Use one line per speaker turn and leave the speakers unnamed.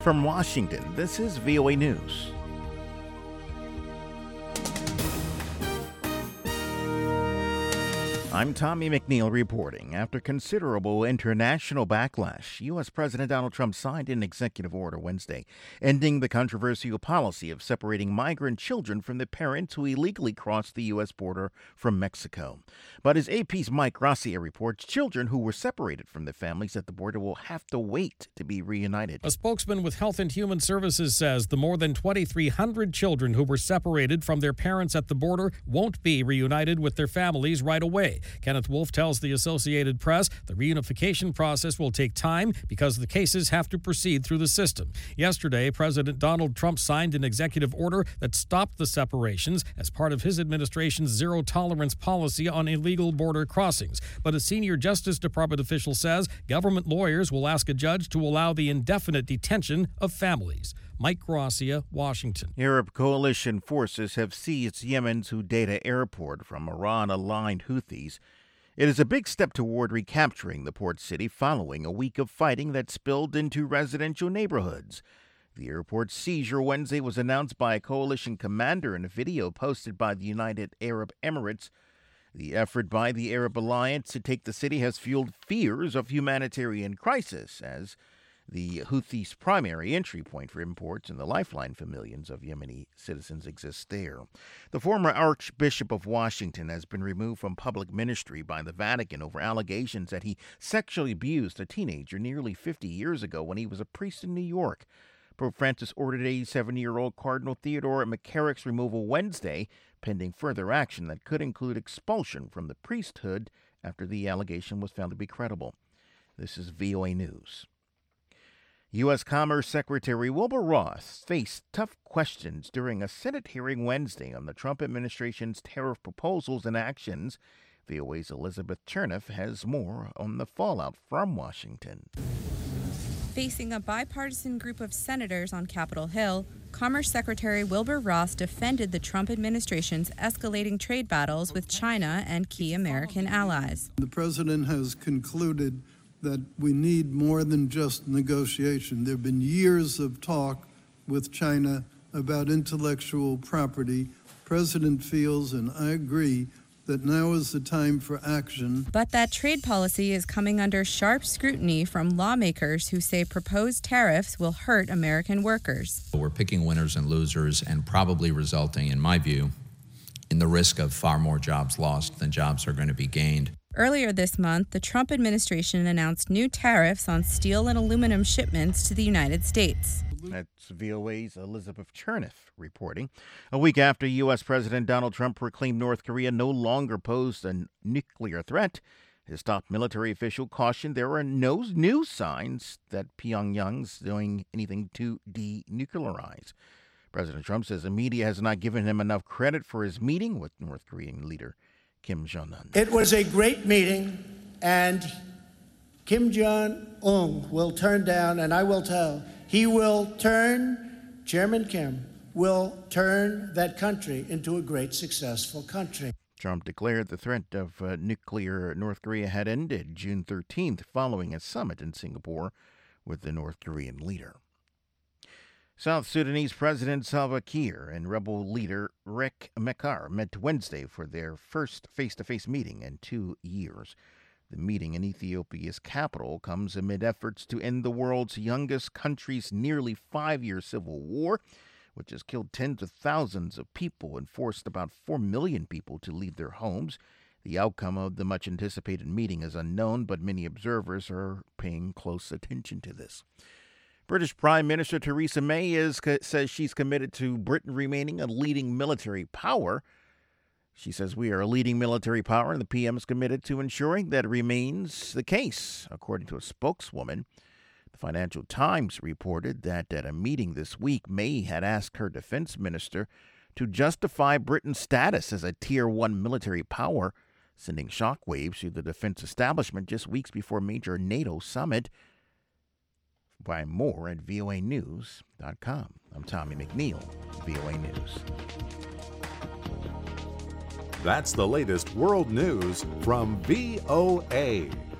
From Washington, this is VOA News. I'm Tommy McNeil reporting. After considerable international backlash, U.S. President Donald Trump signed an executive order Wednesday, ending the controversial policy of separating migrant children from their parents who illegally crossed the U.S. border from Mexico. But as AP's Mike Gracia reports, children who were separated from their families at the border will have to wait to be reunited.
A spokesman with Health and Human Services says the more than 2,300 children who were separated from their parents at the border won't be reunited with their families right away. Kenneth Wolf tells the Associated Press the reunification process will take time because the cases have to proceed through the system. Yesterday, President Donald Trump signed an executive order that stopped the separations as part of his administration's zero-tolerance policy on illegal border crossings. But a senior Justice Department official says government lawyers will ask a judge to allow the indefinite detention of families. Mike Gracia, Washington.
Arab coalition forces have seized Yemen's Hodeidah airport from Iran-aligned Houthis. It is a big step toward recapturing the port city following a week of fighting that spilled into residential neighborhoods. The airport's seizure Wednesday was announced by a coalition commander in a video posted by the United Arab Emirates. The effort by the Arab Alliance to take the city has fueled fears of humanitarian crisis as the Houthis' primary entry point for imports and the lifeline for millions of Yemeni citizens exists there. The former Archbishop of Washington has been removed from public ministry by the Vatican over allegations that he sexually abused a teenager nearly 50 years ago when he was a priest in New York. Pope Francis ordered 87-year-old Cardinal Theodore McCarrick's removal Wednesday, pending further action that could include expulsion from the priesthood after the allegation was found to be credible. This is VOA News. U.S. Commerce Secretary Wilbur Ross faced tough questions during a Senate hearing Wednesday on the Trump administration's tariff proposals and actions. VOA's Elizabeth Chernoff has more on the fallout from Washington.
Facing a bipartisan group of senators on Capitol Hill, Commerce Secretary Wilbur Ross defended the Trump administration's escalating trade battles with China and key American allies.
The president has concluded that we need more than just negotiation. There have been years of talk with China about intellectual property. President feels, and I agree, that now is the time for action.
But that trade policy is coming under sharp scrutiny from lawmakers who say proposed tariffs will hurt American workers.
We're picking winners and losers and probably resulting, in my view, in the risk of far more jobs lost than jobs are going to be gained.
Earlier this month, the Trump administration announced new tariffs on steel and aluminum shipments to the United States.
That's VOA's Elizabeth Chernoff reporting. A week after U.S. President Donald Trump proclaimed North Korea no longer posed a nuclear threat, his top military official cautioned there are no new signs that Pyongyang's doing anything to denuclearize. President Trump says the media has not given him enough credit for his meeting with North Korean leader Kim Jong-un.
It was a great meeting, and Kim Jong-un will turn down, and I will tell, Chairman Kim will turn that country into a great, successful country.
Trump declared the threat of nuclear North Korea had ended June 13th following a summit in Singapore with the North Korean leader. South Sudanese President Salva Kiir and rebel leader Riek Machar met Wednesday for their first face-to-face meeting in 2 years. The meeting in Ethiopia's capital comes amid efforts to end the world's youngest country's nearly 5-year civil war, which has killed tens of thousands of people and forced about 4 million people to leave their homes. The outcome of the much-anticipated meeting is unknown, but many observers are paying close attention to this. British Prime Minister Theresa May says she's committed to Britain remaining a leading military power. She says we are a leading military power, and the PM is committed to ensuring that remains the case, according to a spokeswoman. The Financial Times reported that at a meeting this week, May had asked her defense minister to justify Britain's status as a Tier 1 military power, sending shockwaves through the defense establishment just weeks before a major NATO summit. Find more at voanews.com. I'm Tommy McNeil, VOA News.
That's the latest world news from VOA.